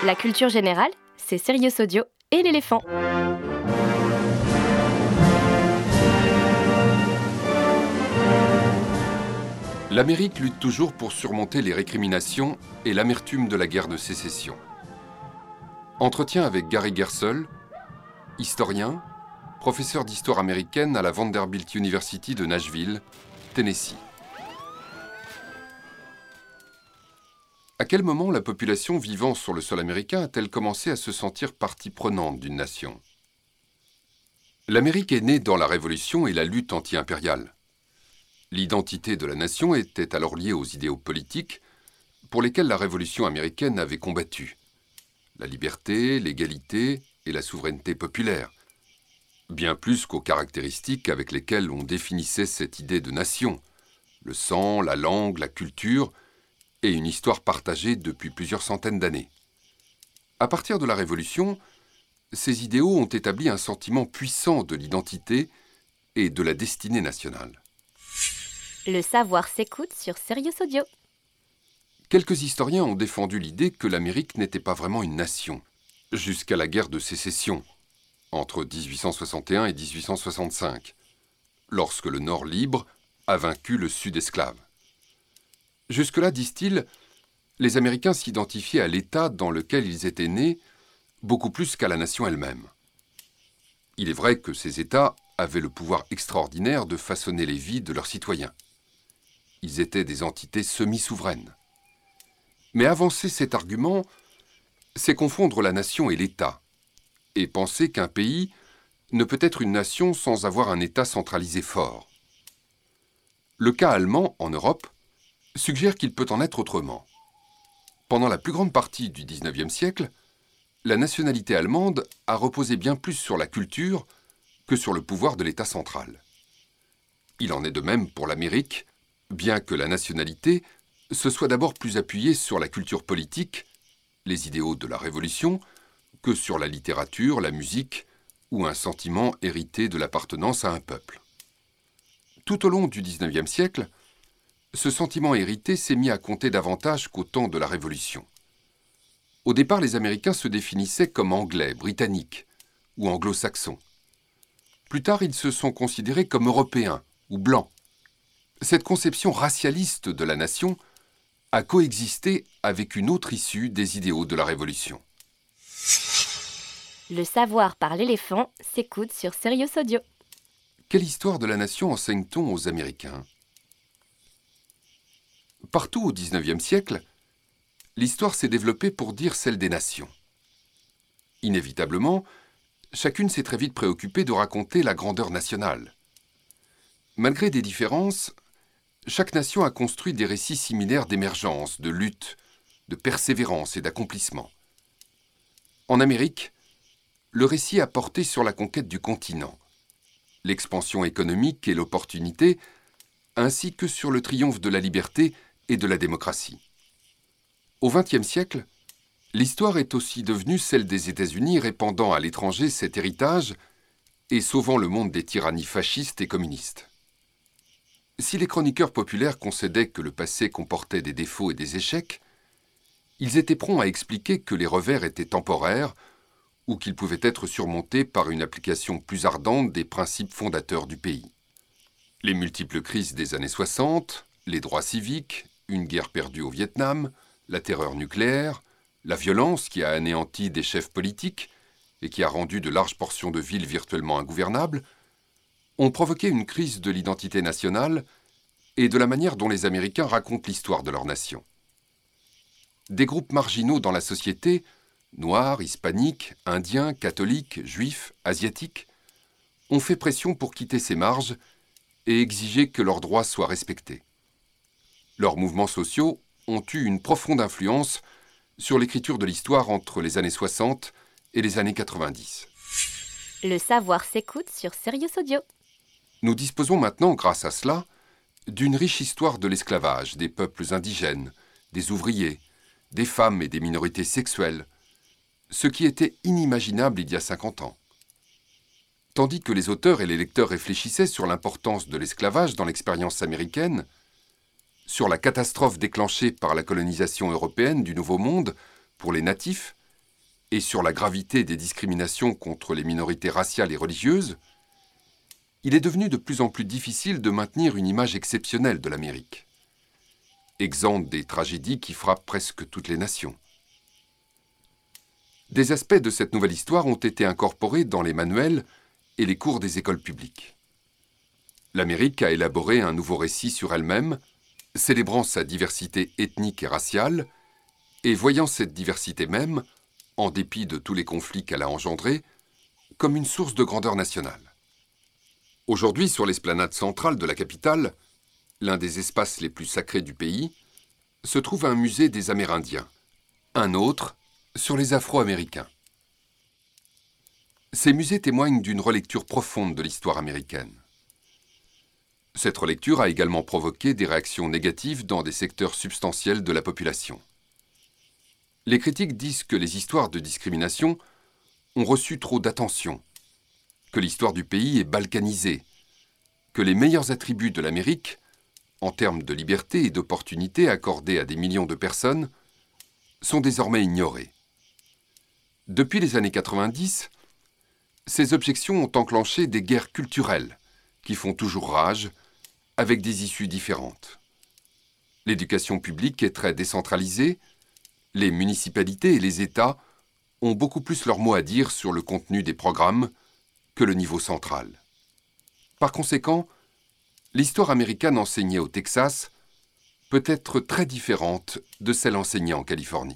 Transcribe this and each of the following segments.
La culture générale, c'est Sirius Audio et l'éléphant. L'Amérique lutte toujours pour surmonter les récriminations et l'amertume de la guerre de sécession. Entretien avec Gary Gerstle, historien, professeur d'histoire américaine à la Vanderbilt University de Nashville, Tennessee. À quel moment la population vivant sur le sol américain a-t-elle commencé à se sentir partie prenante d'une nation? L'Amérique est née dans la Révolution et la lutte anti-impériale. L'identité de la nation était alors liée aux idéaux politiques pour lesquels la Révolution américaine avait combattu. La liberté, l'égalité et la souveraineté populaire. Bien plus qu'aux caractéristiques avec lesquelles on définissait cette idée de nation. Le sang, la langue, la culture et une histoire partagée depuis plusieurs centaines d'années. À partir de la Révolution, ces idéaux ont établi un sentiment puissant de l'identité et de la destinée nationale. Le savoir s'écoute sur Sirius Audio. Quelques historiens ont défendu l'idée que l'Amérique n'était pas vraiment une nation, jusqu'à la guerre de sécession, entre 1861 et 1865, lorsque le Nord libre a vaincu le Sud esclave. Jusque-là, disent-ils, les Américains s'identifiaient à l'État dans lequel ils étaient nés, beaucoup plus qu'à la nation elle-même. Il est vrai que ces États avaient le pouvoir extraordinaire de façonner les vies de leurs citoyens. Ils étaient des entités semi-souveraines. Mais avancer cet argument, c'est confondre la nation et l'État, et penser qu'un pays ne peut être une nation sans avoir un État centralisé fort. Le cas allemand, en Europe, suggère qu'il peut en être autrement. Pendant la plus grande partie du XIXe siècle, la nationalité allemande a reposé bien plus sur la culture que sur le pouvoir de l'État central. Il en est de même pour l'Amérique, bien que la nationalité se soit d'abord plus appuyée sur la culture politique, les idéaux de la Révolution, que sur la littérature, la musique ou un sentiment hérité de l'appartenance à un peuple. Tout au long du XIXe siècle, ce sentiment hérité s'est mis à compter davantage qu'au temps de la Révolution. Au départ, les Américains se définissaient comme anglais, britanniques ou anglo-saxons. Plus tard, ils se sont considérés comme européens ou blancs. Cette conception racialiste de la nation a coexisté avec une autre issue des idéaux de la Révolution. Le savoir par l'éléphant s'écoute sur Sirius Audio. Quelle histoire de la nation enseigne-t-on aux Américains? Partout au XIXe siècle, l'histoire s'est développée pour dire celle des nations. Inévitablement, chacune s'est très vite préoccupée de raconter la grandeur nationale. Malgré des différences, chaque nation a construit des récits similaires d'émergence, de lutte, de persévérance et d'accomplissement. En Amérique, le récit a porté sur la conquête du continent, l'expansion économique et l'opportunité, ainsi que sur le triomphe de la liberté et de la démocratie. Au XXe siècle, l'histoire est aussi devenue celle des États-Unis répandant à l'étranger cet héritage et sauvant le monde des tyrannies fascistes et communistes. Si les chroniqueurs populaires concédaient que le passé comportait des défauts et des échecs, ils étaient prompts à expliquer que les revers étaient temporaires ou qu'ils pouvaient être surmontés par une application plus ardente des principes fondateurs du pays. Les multiples crises des années 60, les droits civiques, une guerre perdue au Vietnam, la terreur nucléaire, la violence qui a anéanti des chefs politiques et qui a rendu de larges portions de villes virtuellement ingouvernables, ont provoqué une crise de l'identité nationale et de la manière dont les Américains racontent l'histoire de leur nation. Des groupes marginaux dans la société, noirs, hispaniques, indiens, catholiques, juifs, asiatiques, ont fait pression pour quitter ces marges et exiger que leurs droits soient respectés. Leurs mouvements sociaux ont eu une profonde influence sur l'écriture de l'histoire entre les années 60 et les années 90. Le savoir s'écoute sur Sirius Audio. Nous disposons maintenant, grâce à cela, d'une riche histoire de l'esclavage, des peuples indigènes, des ouvriers, des femmes et des minorités sexuelles, ce qui était inimaginable il y a 50 ans. Tandis que les auteurs et les lecteurs réfléchissaient sur l'importance de l'esclavage dans l'expérience américaine, sur la catastrophe déclenchée par la colonisation européenne du Nouveau Monde pour les natifs et sur la gravité des discriminations contre les minorités raciales et religieuses, il est devenu de plus en plus difficile de maintenir une image exceptionnelle de l'Amérique, exempte des tragédies qui frappent presque toutes les nations. Des aspects de cette nouvelle histoire ont été incorporés dans les manuels et les cours des écoles publiques. L'Amérique a élaboré un nouveau récit sur elle-même, célébrant sa diversité ethnique et raciale, et voyant cette diversité même, en dépit de tous les conflits qu'elle a engendrés, comme une source de grandeur nationale. Aujourd'hui, sur l'esplanade centrale de la capitale, l'un des espaces les plus sacrés du pays, se trouve un musée des Amérindiens, un autre sur les Afro-Américains. Ces musées témoignent d'une relecture profonde de l'histoire américaine. Cette relecture a également provoqué des réactions négatives dans des secteurs substantiels de la population. Les critiques disent que les histoires de discrimination ont reçu trop d'attention, que l'histoire du pays est balkanisée, que les meilleurs attributs de l'Amérique, en termes de liberté et d'opportunités accordées à des millions de personnes, sont désormais ignorés. Depuis les années 90, ces objections ont enclenché des guerres culturelles qui font toujours rage, avec des issues différentes. L'éducation publique est très décentralisée, les municipalités et les États ont beaucoup plus leur mot à dire sur le contenu des programmes que le niveau central. Par conséquent, l'histoire américaine enseignée au Texas peut être très différente de celle enseignée en Californie.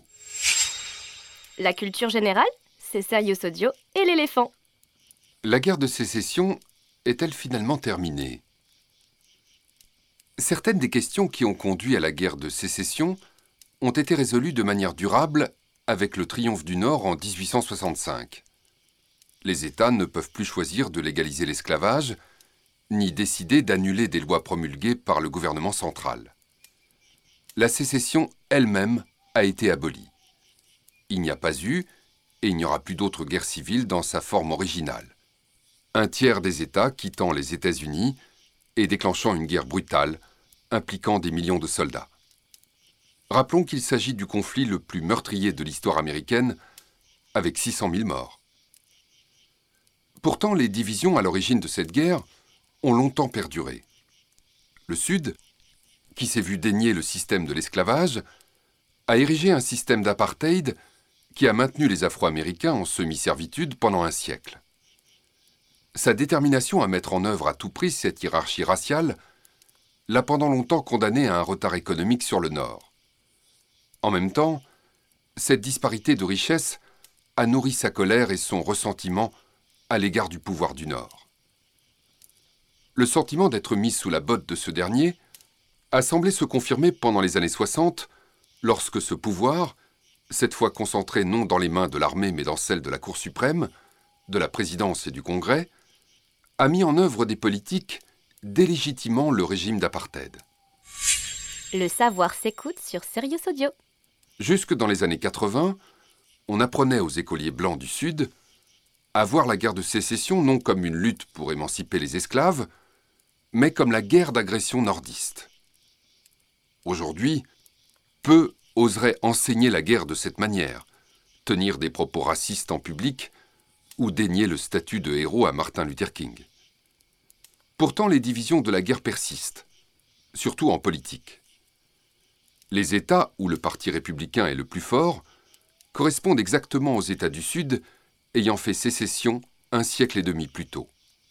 La culture générale, c'est Serious Audio et l'éléphant. La guerre de sécession est-elle finalement terminée ? Certaines des questions qui ont conduit à la guerre de sécession ont été résolues de manière durable avec le triomphe du Nord en 1865. Les États ne peuvent plus choisir de légaliser l'esclavage, ni décider d'annuler des lois promulguées par le gouvernement central. La sécession elle-même a été abolie. Il n'y a pas eu, et il n'y aura plus d'autre guerre civile dans sa forme originale. Un tiers des États quittant les États-Unis et déclenchant une guerre brutale impliquant des millions de soldats. Rappelons qu'il s'agit du conflit le plus meurtrier de l'histoire américaine, avec 600 000 morts. Pourtant, les divisions à l'origine de cette guerre ont longtemps perduré. Le Sud, qui s'est vu dénier le système de l'esclavage, a érigé un système d'apartheid qui a maintenu les Afro-Américains en semi-servitude pendant un siècle. Sa détermination à mettre en œuvre à tout prix cette hiérarchie raciale l'a pendant longtemps condamné à un retard économique sur le Nord. En même temps, cette disparité de richesse a nourri sa colère et son ressentiment à l'égard du pouvoir du Nord. Le sentiment d'être mis sous la botte de ce dernier a semblé se confirmer pendant les années 60, lorsque ce pouvoir, cette fois concentré non dans les mains de l'armée mais dans celles de la Cour suprême, de la présidence et du Congrès, a mis en œuvre des politiques délégitimant le régime d'apartheid. Le savoir s'écoute sur Serious Audio. Jusque dans les années 80, on apprenait aux écoliers blancs du Sud à voir la guerre de sécession non comme une lutte pour émanciper les esclaves, mais comme la guerre d'agression nordiste. Aujourd'hui, peu oseraient enseigner la guerre de cette manière, tenir des propos racistes en public ou dénier le statut de héros à Martin Luther King. Pourtant, les divisions de la guerre persistent, surtout en politique. Les États où le Parti républicain est le plus fort correspondent exactement aux États du Sud ayant fait sécession un siècle et demi plus tôt.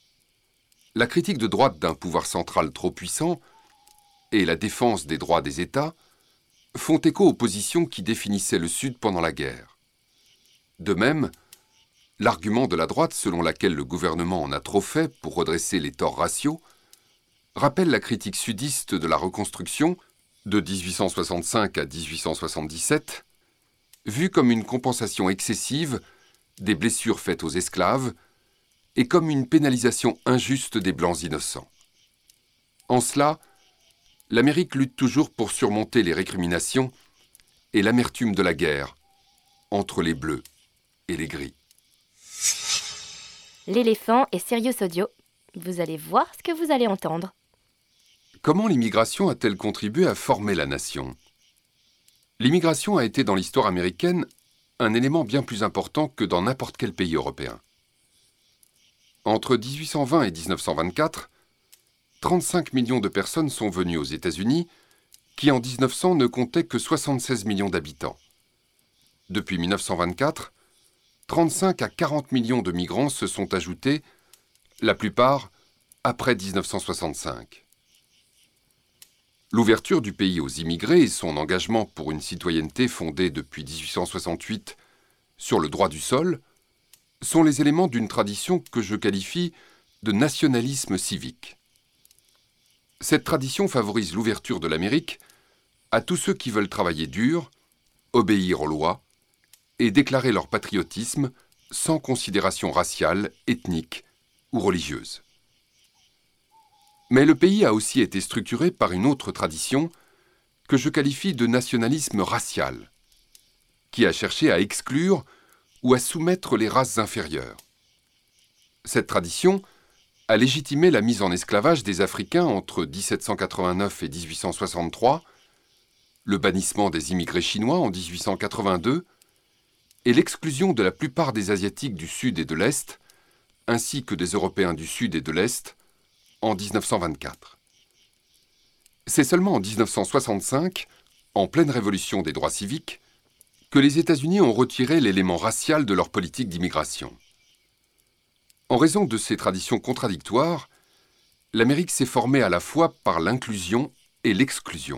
La critique de droite d'un pouvoir central trop puissant et la défense des droits des États font écho aux positions qui définissaient le Sud pendant la guerre. De même, l'argument de la droite selon laquelle le gouvernement en a trop fait pour redresser les torts raciaux rappelle la critique sudiste de la reconstruction de 1865 à 1877, vue comme une compensation excessive des blessures faites aux esclaves et comme une pénalisation injuste des Blancs innocents. En cela, l'Amérique lutte toujours pour surmonter les récriminations et l'amertume de la guerre entre les Bleus et les Gris. L'éléphant et Serious Audio. Vous allez voir ce que vous allez entendre. Comment l'immigration a-t-elle contribué à former la nation ? L'immigration a été dans l'histoire américaine un élément bien plus important que dans n'importe quel pays européen. Entre 1820 et 1924, 35 millions de personnes sont venues aux États-Unis, qui en 1900 ne comptaient que 76 millions d'habitants. Depuis 1924, 35 à 40 millions de migrants se sont ajoutés, la plupart après 1965. L'ouverture du pays aux immigrés et son engagement pour une citoyenneté fondée depuis 1868 sur le droit du sol sont les éléments d'une tradition que je qualifie de nationalisme civique. Cette tradition favorise l'ouverture de l'Amérique à tous ceux qui veulent travailler dur, obéir aux lois et déclarer leur patriotisme sans considération raciale, ethnique ou religieuse. Mais le pays a aussi été structuré par une autre tradition que je qualifie de nationalisme racial, qui a cherché à exclure ou à soumettre les races inférieures. Cette tradition a légitimé la mise en esclavage des Africains entre 1789 et 1863, le bannissement des immigrés chinois en 1882 et l'exclusion de la plupart des Asiatiques du Sud et de l'Est, ainsi que des Européens du Sud et de l'Est, en 1924. C'est seulement en 1965, en pleine révolution des droits civiques, que les États-Unis ont retiré l'élément racial de leur politique d'immigration. En raison de ces traditions contradictoires, l'Amérique s'est formée à la fois par l'inclusion et l'exclusion.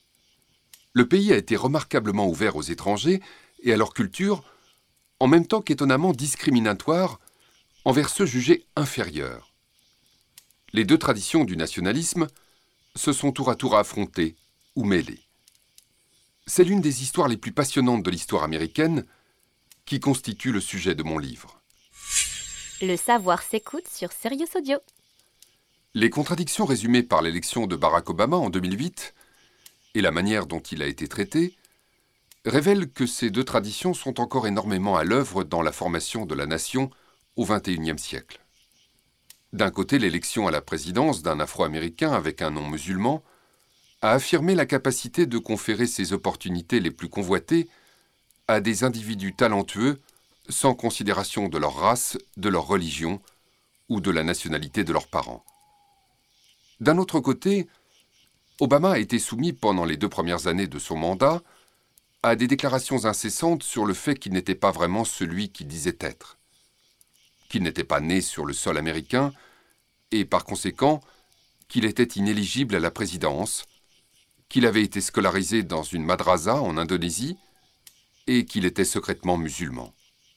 Le pays a été remarquablement ouvert aux étrangers et à leur culture, en même temps qu'étonnamment discriminatoire envers ceux jugés inférieurs. Les deux traditions du nationalisme se sont tour à tour affrontées ou mêlées. C'est l'une des histoires les plus passionnantes de l'histoire américaine qui constitue le sujet de mon livre. Le savoir s'écoute sur Sirius Audio. Les contradictions résumées par l'élection de Barack Obama en 2008 et la manière dont il a été traité révèlent que ces deux traditions sont encore énormément à l'œuvre dans la formation de la nation au XXIe siècle. D'un côté, l'élection à la présidence d'un Afro-Américain avec un nom musulman a affirmé la capacité de conférer ses opportunités les plus convoitées à des individus talentueux sans considération de leur race, de leur religion ou de la nationalité de leurs parents. D'un autre côté, Obama a été soumis pendant les 2 premières années de son mandat à des déclarations incessantes sur le fait qu'il n'était pas vraiment celui qu'il disait être, qu'il n'était pas né sur le sol américain et par conséquent qu'il était inéligible à la présidence, qu'il avait été scolarisé dans une madrasa en Indonésie et qu'il était secrètement musulman.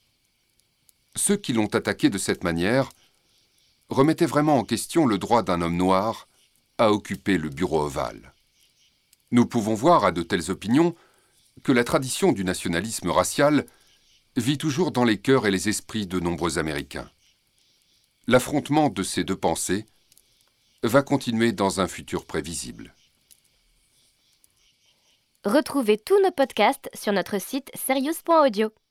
Ceux qui l'ont attaqué de cette manière remettaient vraiment en question le droit d'un homme noir à occuper le bureau ovale. Nous pouvons voir à de telles opinions que la tradition du nationalisme racial vit toujours dans les cœurs et les esprits de nombreux Américains. L'affrontement de ces deux pensées va continuer dans un futur prévisible. Retrouvez tous nos podcasts sur notre site sirius.audio.